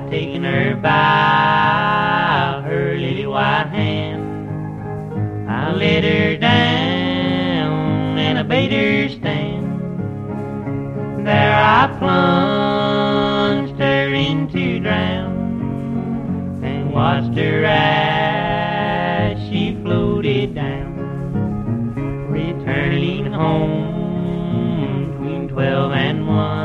taken her by her lily white hand. I laid her down and I bade her stand. There I plunged her into drown and watched her as she floated down, returning home between 12 and 1.